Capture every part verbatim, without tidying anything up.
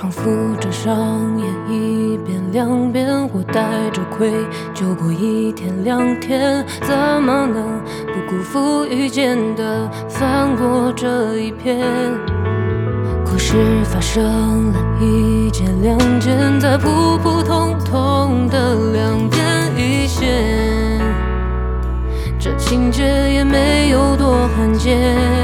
重复着上演一遍两遍，我带着愧就过一天两天，怎么能不辜负遇见的，翻过这一篇？故事发生了一件两件，在普普通通的两点一线，这情节也没有多罕见。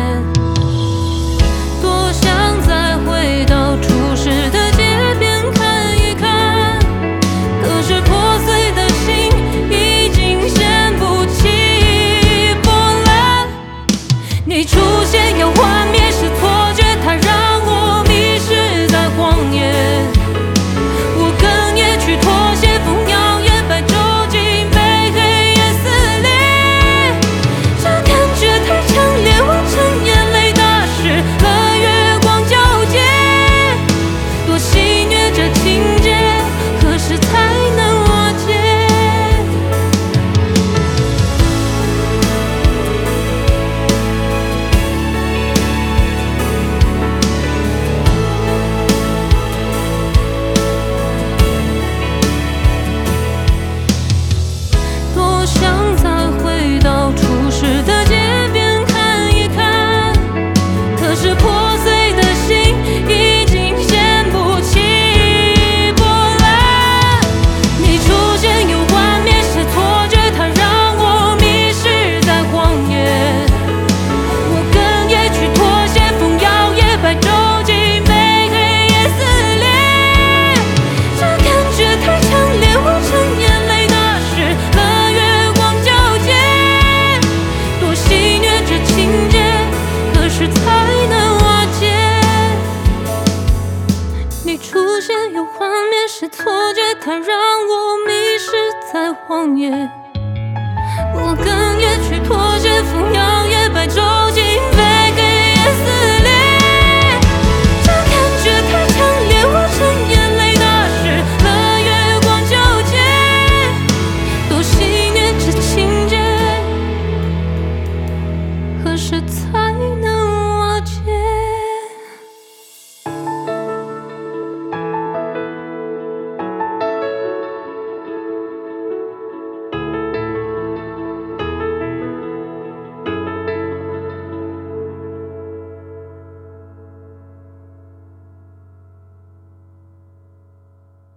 多想再回到初识的街边看一看，可是破碎的心已经掀不起波澜。你出现又幻灭是错觉，它让我迷失在荒野。我哽咽去妥协，风摇曳，白昼竟被黑夜撕裂。这感觉太强烈，我成眼泪打湿了月光皎洁。多戏谑这情节，何时才能瓦解？多想再回到初识的街边看一看，可是破碎的心已经掀不起波澜。你出现又幻灭是错觉，它让我迷失在荒野。我哽咽去妥协，风摇曳，白昼竟被黑夜撕裂。这感觉太强烈，我成眼泪打湿了月光皎洁。多戏谑这情节，何时才能瓦解？你出现又幻灭是错觉，它让我迷失在荒野。我哽咽去妥协，风摇曳，白昼